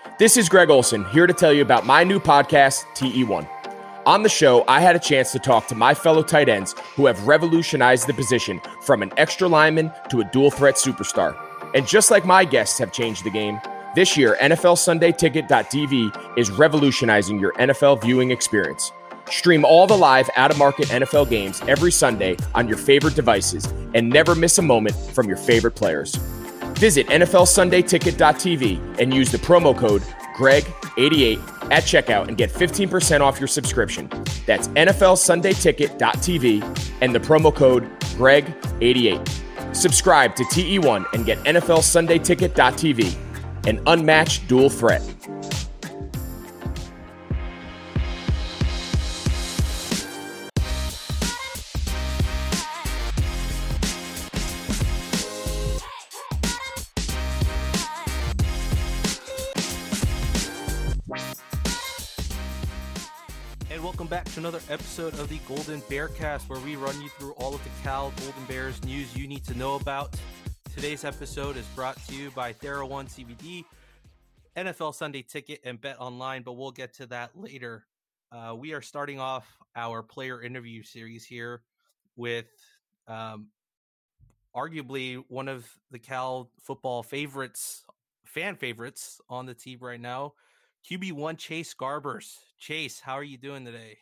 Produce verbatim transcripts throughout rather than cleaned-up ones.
This is Greg Olson, here to tell you about my new podcast, T E one. On the show, I had a chance to talk to my fellow tight ends who have revolutionized the position from an extra lineman to a dual threat superstar. And just like my guests have changed the game, this year, N F L Sunday Ticket dot T V is revolutionizing your N F L viewing experience. Stream all the live, out-of-market N F L games every Sunday on your favorite devices and never miss a moment from your favorite players. Visit N F L Sunday Ticket dot T V and use the promo code Greg eighty-eight at checkout and get fifteen percent off your subscription. That's N F L Sunday Ticket dot T V and the promo code Greg eighty-eight. Subscribe to T E one and get N F L Sunday Ticket dot T V, an unmatched dual threat. Back to another episode of the Golden Bearcast, where we run you through all of the Cal Golden Bears news you need to know about. Today's episode is brought to you by TheraOne C B D, N F L Sunday Ticket, and Bet Online, but we'll get to that later. Uh, we are starting off our player interview series here with um, arguably one of the Cal football favorites, fan favorites on the team right now, Q B one Chase Garbers. Chase, how are you doing today?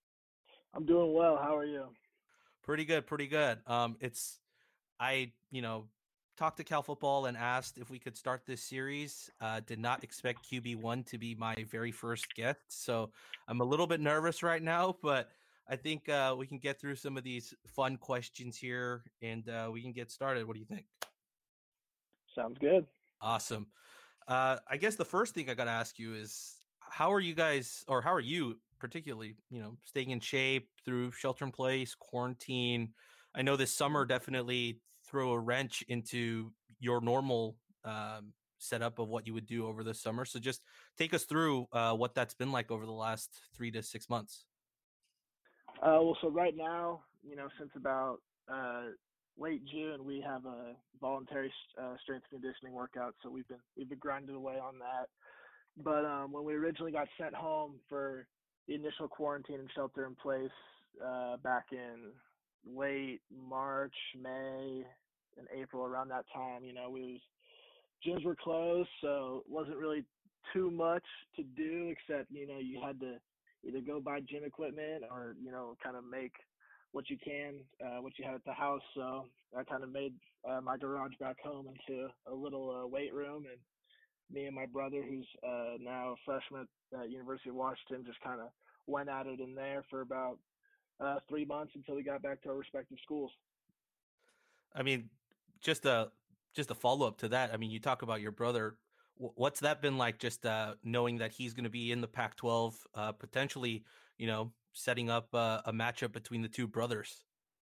I'm doing well. How are you? Pretty good, pretty good. Um, it's, I, you know, talked to Cal Football and asked if we could start this series. Uh, did not expect Q B one to be my very first guest, so I'm a little bit nervous right now, but I think uh, we can get through some of these fun questions here, and uh, we can get started. What do you think? Sounds good. Awesome. Uh, I guess the first thing I got to ask you is, how are you guys, or how are you particularly, you know, staying in shape through shelter in place, quarantine? I know this summer definitely threw a wrench into your normal um, setup of what you would do over the summer. So just take us through uh, what that's been like over the last three to six months. Uh, well, so right now, you know, since about uh, late June, we have a voluntary uh, strength conditioning workout. So we've been we've been grinding away on that. But um, when we originally got sent home for the initial quarantine and shelter in place uh, back in late March, May, and April, around that time, you know, we was gyms were closed, so it wasn't really too much to do except, you know, you had to either go buy gym equipment or, you know, kind of make what you can, uh, what you had at the house. So I kind of made uh, my garage back home into a little uh, weight room, and me and my brother, who's uh, now a freshman at University of Washington, just kind of went at it in there for about uh, three months until we got back to our respective schools. I mean, just a just a follow up to that. I mean, you talk about your brother. What's that been like? Just uh, knowing that he's going to be in the Pac twelve, uh, potentially, you know, setting up uh, a matchup between the two brothers.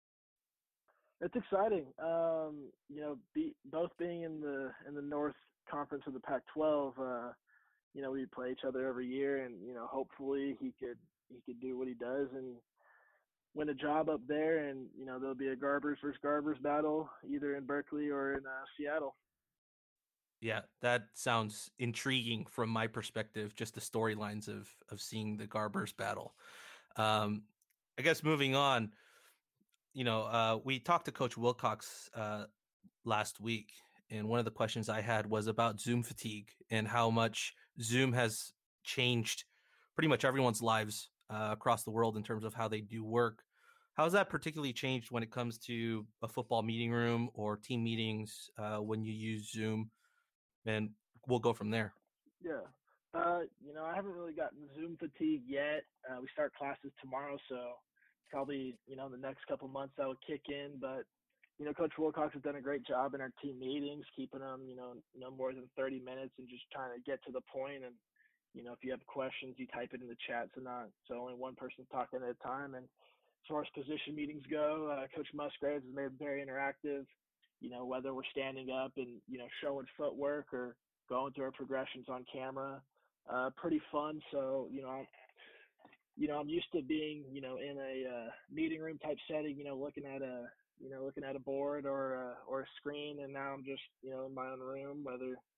It's exciting. Um, you know, be, both being in the in the North Conference of the Pac twelve, uh, you know, we play each other every year, and you know, hopefully he could he could do what he does and win a job up there, and you know, there'll be a Garbers versus Garbers battle either in Berkeley or in uh, Seattle. Yeah, that sounds intriguing from my perspective. Just the storylines of of seeing the Garbers battle. Um, I guess moving on, you know, uh, we talked to Coach Wilcox uh, last week. And one of the questions I had was about Zoom fatigue and how much Zoom has changed pretty much everyone's lives uh, across the world in terms of how they do work. How has that particularly changed when it comes to a football meeting room or team meetings uh, when you use Zoom? And we'll go from there. Yeah. Uh, you know, I haven't really gotten Zoom fatigue yet. Uh, we start classes tomorrow, so probably, you know, the next couple months that will kick in. But you know, Coach Wilcox has done a great job in our team meetings, keeping them, you know, no more than thirty minutes and just trying to get to the point. And, you know, if you have questions, you type it in the chat. So not, so only one person's talking at a time. And as far as position meetings go, uh, Coach Musgraves has made it very interactive, you know, whether we're standing up and, you know, showing footwork or going through our progressions on camera, uh, pretty fun. So, you know, I, you know, I'm used to being, you know, in a uh, meeting room type setting, you know, looking at a, you know, looking at a board or a, or a screen, and now I'm just, you know, in my own room, whether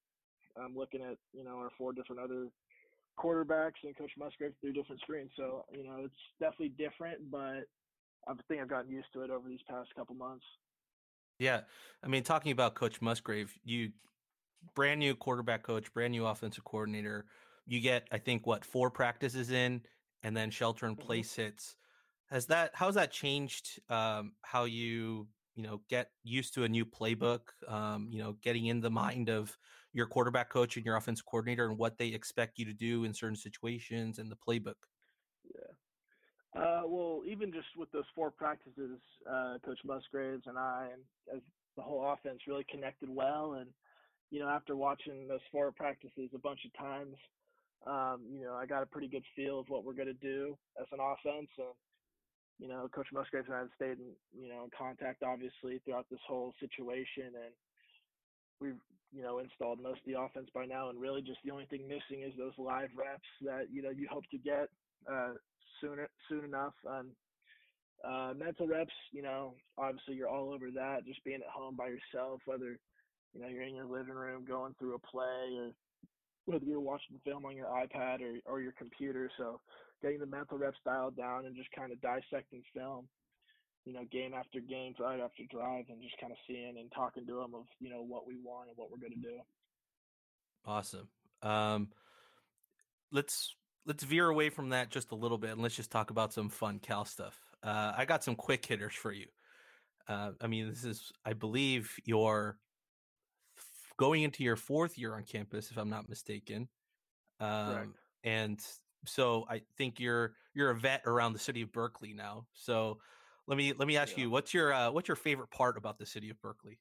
I'm looking at, you know, our four different other quarterbacks and Coach Musgrave through different screens. So, you know, it's definitely different, but I think I've gotten used to it over these past couple months. Yeah. I mean, talking about Coach Musgrave, you brand new quarterback coach, brand new offensive coordinator. You get, I think, what, four practices in and then shelter in place mm-hmm. hits. Has that, how's that changed um, how you, you know, get used to a new playbook, um, you know, getting in the mind of your quarterback coach and your offensive coordinator and what they expect you to do in certain situations and the playbook? Yeah. Uh, well, even just with those four practices, uh, Coach Musgraves and I and as the whole offense really connected well. And, you know, after watching those four practices a bunch of times, um, you know, I got a pretty good feel of what we're going to do as an offense. And, you know, Coach Musgraves and I have stayed in, you know, in contact, obviously, throughout this whole situation. And we've, you know, installed most of the offense by now. And really just the only thing missing is those live reps that, you know, you hope to get uh, sooner, soon enough. And uh, mental reps, you know, obviously you're all over that, just being at home by yourself, whether, you know, you're in your living room going through a play or whether you're watching film on your iPad or, or your computer. So getting the mental reps dialed down and just kind of dissecting film, you know, game after game, drive after drive, and just kind of seeing and talking to them of, you know, what we want and what we're going to do. Awesome. Um, let's, let's veer away from that just a little bit and let's just talk about some fun Cal stuff. Uh, I got some quick hitters for you. Uh, I mean, this is, I believe you're going into your fourth year on campus, if I'm not mistaken. Um, Correct. And so I think you're you're a vet around the city of Berkeley now. So let me let me ask yeah. you, what's your uh, what's your favorite part about the city of Berkeley?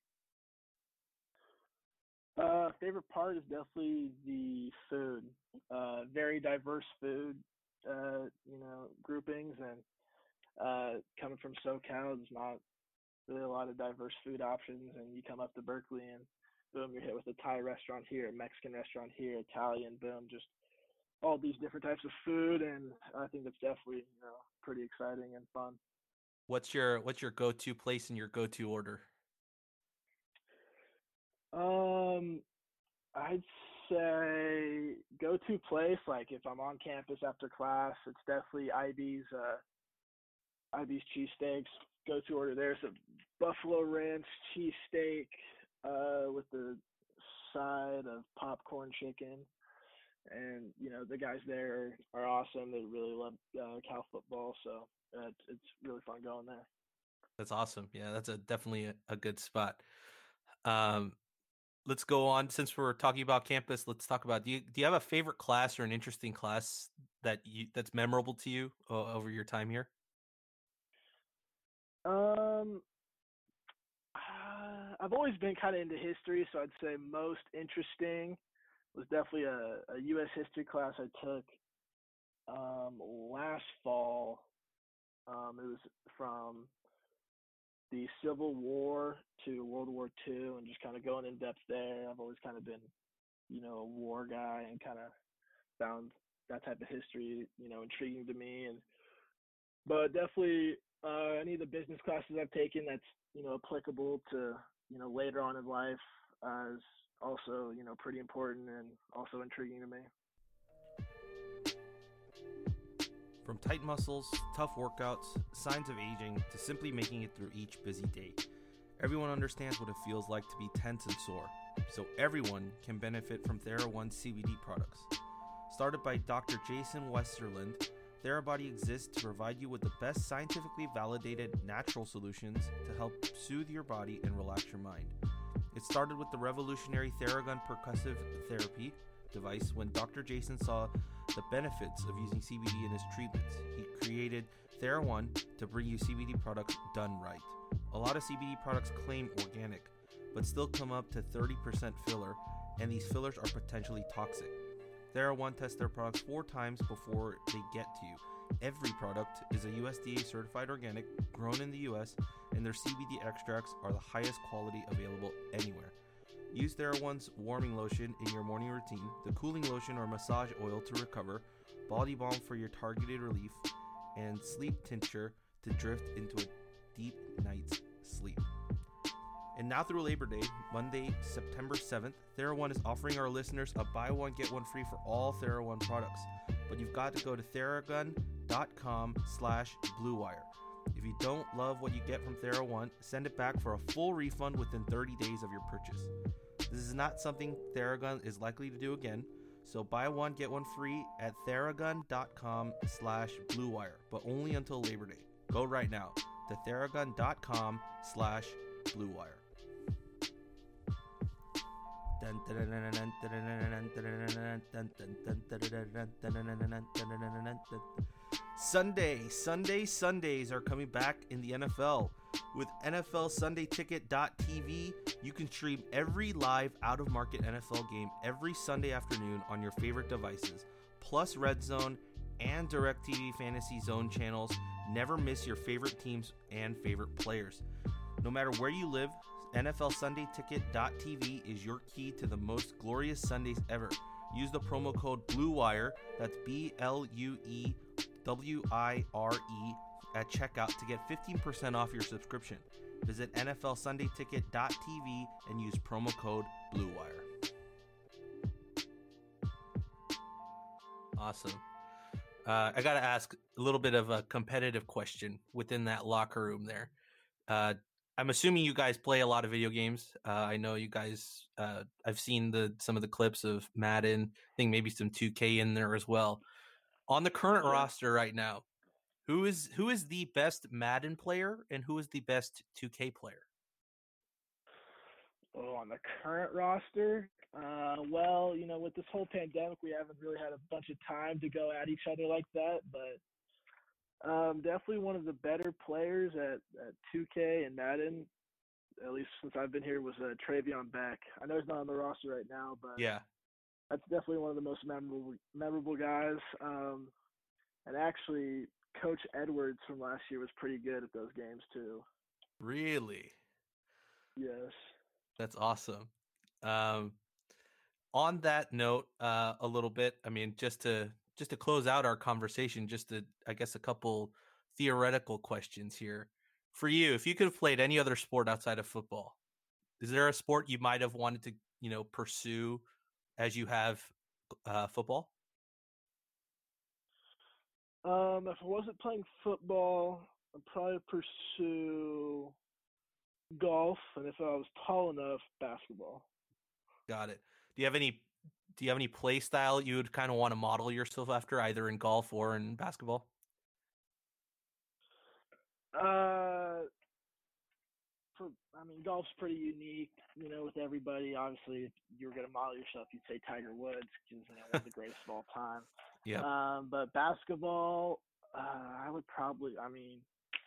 Uh, favorite part is definitely the food. Uh, very diverse food, uh, you know, groupings, and uh, coming from SoCal, there's not really a lot of diverse food options. And you come up to Berkeley, and boom, you're hit with a Thai restaurant here, a Mexican restaurant here, Italian, boom, just all these different types of food. And I think it's definitely, you know, pretty exciting and fun. What's your what's your go-to place and your go-to order? Um, I'd say go-to place, like if I'm on campus after class, it's definitely I B's, uh, I B's cheesesteaks. Go-to order there's a buffalo ranch cheesesteak uh, with the side of popcorn chicken. And, you know, the guys there are, are awesome. They really love uh, Cal football, so uh, it's, it's really fun going there. That's awesome. Yeah, that's a definitely a, a good spot. Um, let's go on. Since we're talking about campus, let's talk about, do you, do you have a favorite class or an interesting class that you that's memorable to you uh, over your time here? Um, uh, I've always been kind of into history, so I'd say most interesting was definitely a, a U S history class I took um, last fall. Um, it was from the Civil War to World War Two, and just kind of going in depth there. I've always kind of been, you know, a war guy, and kind of found that type of history, you know, intriguing to me. And but definitely uh, any of the business classes I've taken that's, you know, applicable to, you know, later on in life uh, is also, you know, pretty important and also intriguing to me. From tight muscles, tough workouts, signs of aging, to simply making it through each busy day, everyone understands what it feels like to be tense and sore, so everyone can benefit from TheraOne C B D products. Started by Doctor Jason Westerland, TheraBody exists to provide you with the best scientifically validated natural solutions to help soothe your body and relax your mind. It started with the revolutionary Theragun percussive therapy device when Doctor Jason saw the benefits of using C B D in his treatments. He created TheraOne to bring you C B D products done right. A lot of C B D products claim organic, but still come up to thirty percent filler, and these fillers are potentially toxic. TheraOne tests their products four times before they get to you. Every product is a U S D A certified organic, grown in the U S, and their C B D extracts are the highest quality available anywhere. Use TheraOne's warming lotion in your morning routine, the cooling lotion or massage oil to recover, body balm for your targeted relief, and sleep tincture to drift into a deep night's sleep. And now through Labor Day, Monday, September seventh, TheraOne is offering our listeners a buy one, get one free for all TheraOne products. But you've got to go to theragun.com slash bluewire. If you don't love what you get from TheraOne, send it back for a full refund within thirty days of your purchase. This is not something Theragun is likely to do again, so buy one, get one free at theragun.com slash bluewire, but only until Labor Day. Go right now to theragun.com slash bluewire. Sunday, Sunday, Sundays are coming back in the N F L. With N F L Sunday Ticket dot T V, you can stream every live out-of-market N F L game every Sunday afternoon on your favorite devices, plus Red Zone and DirecTV Fantasy Zone channels. Never miss your favorite teams and favorite players. No matter where you live, N F L Sunday Ticket dot T V is your key to the most glorious Sundays ever. Use the promo code BLUEWIRE, that's B L U E W I R E, at checkout to get fifteen percent off your subscription. Visit N F L Sunday Ticket dot T V and use promo code BLUEWIRE. Awesome. Uh, I got to ask a little bit of a competitive question within that locker room there. Uh, I'm assuming you guys play a lot of video games. Uh, I know you guys, uh, I've seen the some of the clips of Madden. I think maybe some two K in there as well. On the current yeah. roster right now, who is who is the best Madden player and who is the best two K player? Oh, on the current roster? Uh, well, you know, with this whole pandemic, we haven't really had a bunch of time to go at each other like that, but Um, definitely one of the better players at, at two K and Madden, at least since I've been here, was uh, Travion Beck. I know he's not on the roster right now, but yeah, that's definitely one of the most memorable memorable guys. Um, and actually, Coach Edwards from last year was pretty good at those games too. Really? Yes. That's awesome. Um, on that note, uh, a little bit, I mean, just to Just to close out our conversation, just to, I guess, a couple theoretical questions here. For you, if you could have played any other sport outside of football, is there a sport you might have wanted to, you know, pursue as you have uh, football? Um, if I wasn't playing football, I'd probably pursue golf, and if I was tall enough, basketball. Got it. Do you have any Do you have any play style you would kind of want to model yourself after, either in golf or in basketball? Uh, for I mean, golf's pretty unique, you know, with everybody. Obviously, if you were going to model yourself, you'd say Tiger Woods, because you know one of the greatest of all time. Yeah. Um, but basketball, uh, I would probably, I mean,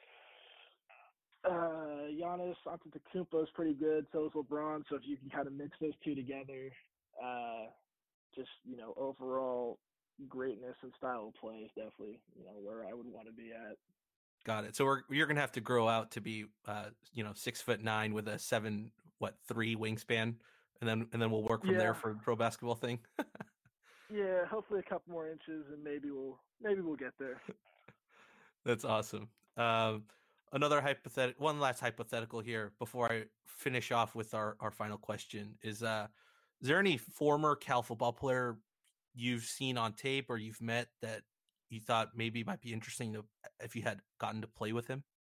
uh, Giannis Antetokounmpo is pretty good. So is LeBron. So if you can kind of mix those two together, uh. just, you know, overall greatness and style of play is definitely, you know, where I would want to be at. Got it. So we're, you're going to have to grow out to be, uh, you know, six foot nine with a seven, what, three wingspan. And then, and then we'll work from yeah. there for the pro basketball thing. Yeah. Hopefully a couple more inches and maybe we'll, maybe we'll get there. That's awesome. Um, another hypothetical, one last hypothetical here before I finish off with our, our final question is, uh, is there any former Cal football player you've seen on tape or you've met that you thought maybe might be interesting to, if you had gotten to play with him?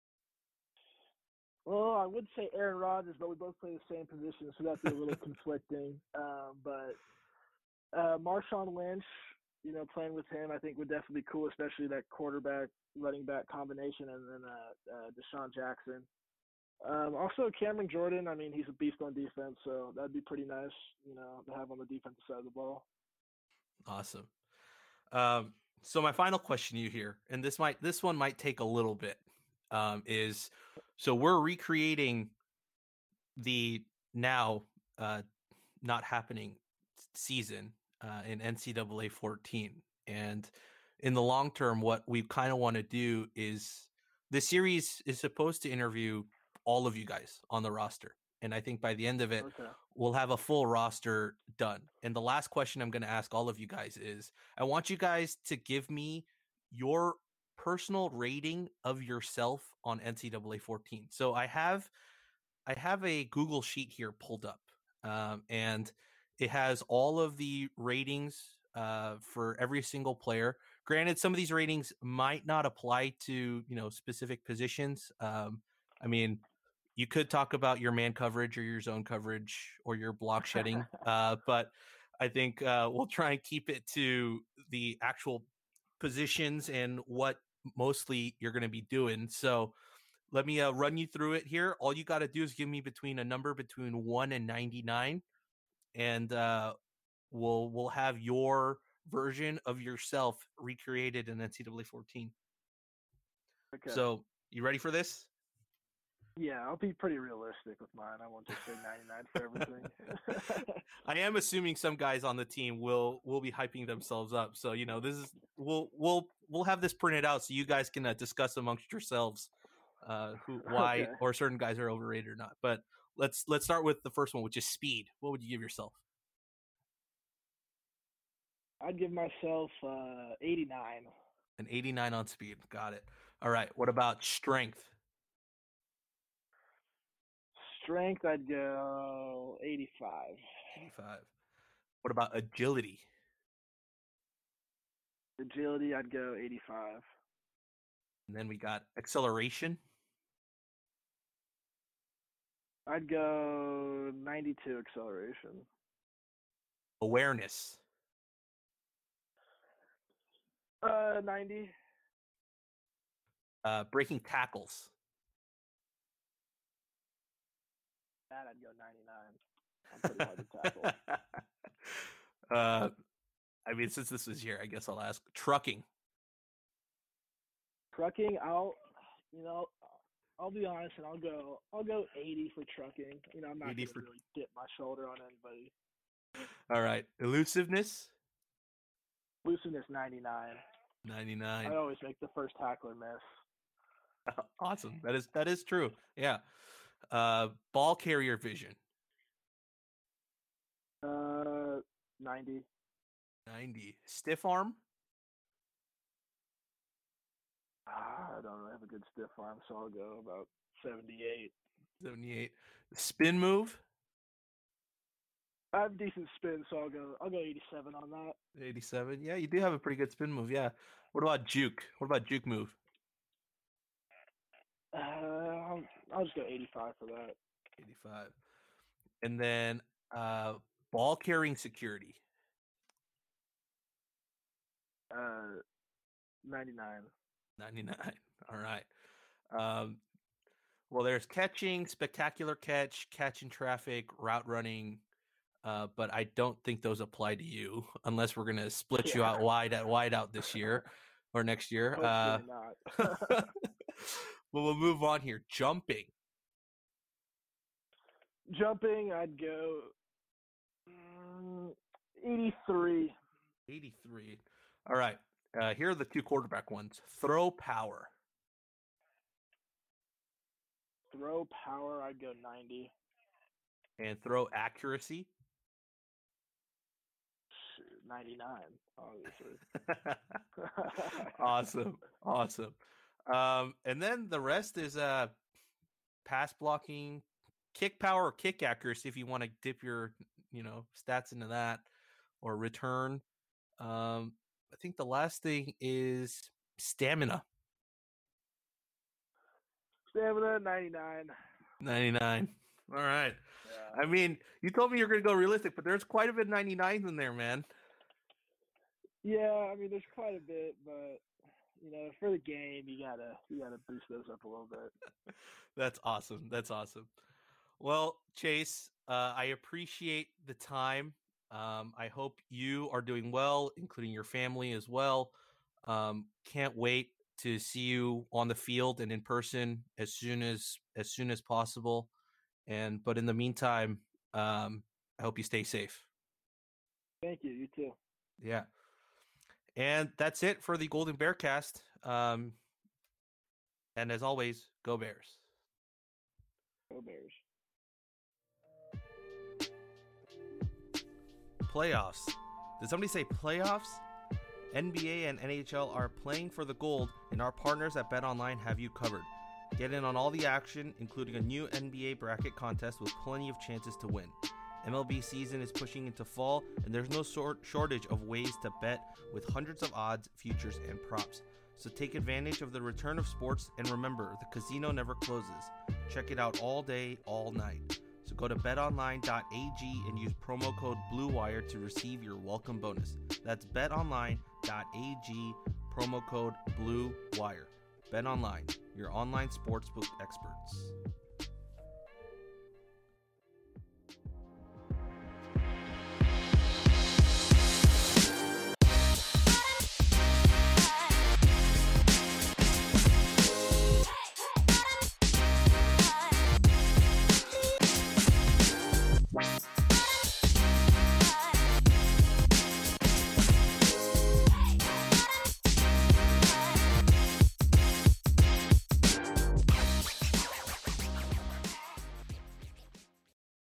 Well, I would say Aaron Rodgers, but we both play the same position, so that'd be a little conflicting. Um, but uh, Marshawn Lynch, you know, playing with him, I think would definitely be cool, especially that quarterback running back combination, and then uh, uh, Deshaun Jackson. Um, also, Cameron Jordan, I mean, he's a beast on defense, so that'd be pretty nice, you know, to have on the defensive side of the ball. Awesome. Um, so my final question to you here, and this might this one might take a little bit, um, is so we're recreating the now uh, not happening season uh, in N C double A fourteen, and in the long term, what we kind of want to do is the series is supposed to interview all of you guys on the roster. And I think by the end of it, okay. we'll have a full roster done. And the last question I'm going to ask all of you guys is, I want you guys to give me your personal rating of yourself on N C double A fourteen. So I have I have a Google sheet here pulled up, um, and it has all of the ratings uh, for every single player. Granted, some of these ratings might not apply to, you know, specific positions. Um, I mean, you could talk about your man coverage or your zone coverage or your block shedding, uh, but I think uh, we'll try and keep it to the actual positions and what mostly you're going to be doing. So let me uh, run you through it here. All you got to do is give me between a number between one and ninety-nine, and uh, we'll we'll have your version of yourself recreated in N C double A fourteen. Okay. So you ready for this? Yeah, I'll be pretty realistic with mine. I won't just say ninety-nine for everything. I am assuming some guys on the team will will be hyping themselves up. So, you know, this is we'll we'll we'll have this printed out so you guys can uh, discuss amongst yourselves uh, who why Okay. or certain guys are overrated or not. But let's let's start with the first one, which is speed. What would you give yourself? I'd give myself uh, eighty-nine. An eighty-nine on speed. Got it. All right. What about strength? Strength, I'd go eighty-five. eighty-five. What about agility? Agility, I'd go eighty-five. And then we got acceleration. I'd go ninety-two acceleration. Awareness. Uh, ninety. Uh, breaking tackles. That I'd go ninety-nine. I'm pretty hard to tackle. uh, I mean, since this is here, I guess I'll ask. Trucking. Trucking, I'll, you know, I'll be honest and I'll go, I'll go eighty for trucking. You know, I'm not eighty gonna for- really dip my shoulder on anybody. All right. Elusiveness. Looseness, ninety-nine. ninety-nine. I always make the first tackler miss. Awesome. That is that is true. Yeah. Uh, ball carrier vision. Uh, ninety. ninety. Stiff arm. Ah, I don't really have a good stiff arm, so I'll go about seventy-eight. seventy-eight. Spin move. I have decent spin, so I'll go. I'll go eighty-seven on that. eighty-seven. Yeah, you do have a pretty good spin move. Yeah. What about juke? What about juke move? Uh, I'll, I'll just go eighty-five for that. eighty-five. And then uh, ball carrying security. Uh, ninety-nine. ninety-nine. All right. Um, well, there's catching, spectacular catch, catch in traffic, route running, uh, but I don't think those apply to you unless we're gonna split you Yeah. out wide at wide out this year or next year. Uh, Hopefully not. well, we'll move on here. Jumping. Jumping, I'd go mm, eighty-three. eighty-three. All right. Uh, here are the two quarterback ones. Throw power. Throw power, I'd go ninety. And throw accuracy. Shoot, ninety-nine, obviously. Awesome. Awesome. Um, and then the rest is uh, pass blocking, kick power, or kick accuracy if you want to dip your, you know, stats into that, or return. Um, I think the last thing is stamina. Stamina, ninety-nine. ninety-nine. All right. Yeah. I mean, you told me you're going to go realistic, but there's quite a bit of ninety-nines in there, man. Yeah, I mean, there's quite a bit, but you know, for the game, you gotta you gotta boost those up a little bit. That's awesome. That's awesome. Well, Chase, uh, I appreciate the time. Um, I hope you are doing well, including your family as well. Um, can't wait to see you on the field and in person as soon as as soon as possible. And but in the meantime, um, I hope you stay safe. Thank you. You too. Yeah. And that's it for the Golden Bear cast. Um, and as always, go Bears. Go Bears. Playoffs. Did somebody say playoffs? N B A and N H L are playing for the gold, and our partners at BetOnline have you covered. Get in on all the action, including a new N B A bracket contest with plenty of chances to win. M L B season is pushing into fall, and there's no sort shortage of ways to bet with hundreds of odds, futures, and props. So take advantage of the return of sports, and remember, the casino never closes. Check it out all day, all night. So go to bet online dot a g and use promo code BLUEWIRE to receive your welcome bonus. That's bet online dot a g, promo code BLUEWIRE. BetOnline, your online sportsbook experts.